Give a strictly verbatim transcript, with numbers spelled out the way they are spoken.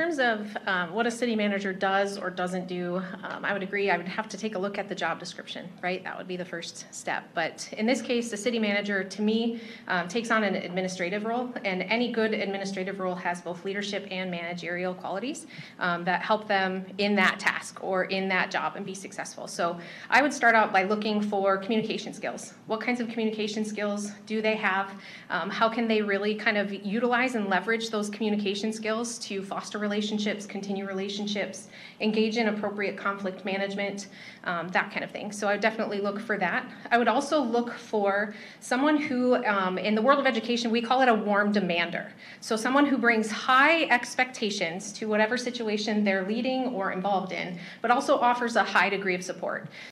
terms of um, what a city manager does or doesn't do, um, I would agree. I would have to take a look at the job description, right? That would be the first step. But in this case, the city manager, to me, um, takes on an administrative role, and any good administrative role has both leadership and managerial qualities um, that help them in that task or in that job and be successful. So I would start out by looking for communication skills. What kinds of communication skills do they have? Um, how can they really kind of utilize and leverage those communication skills to foster relationships, continue relationships, engage in appropriate conflict management, um, that kind of thing. So I would definitely look for that. I would also look for someone who, um, in the world of education, we call it a warm demander. So someone who brings high expectations to whatever situation they're leading or involved in, but also offers a high degree of support.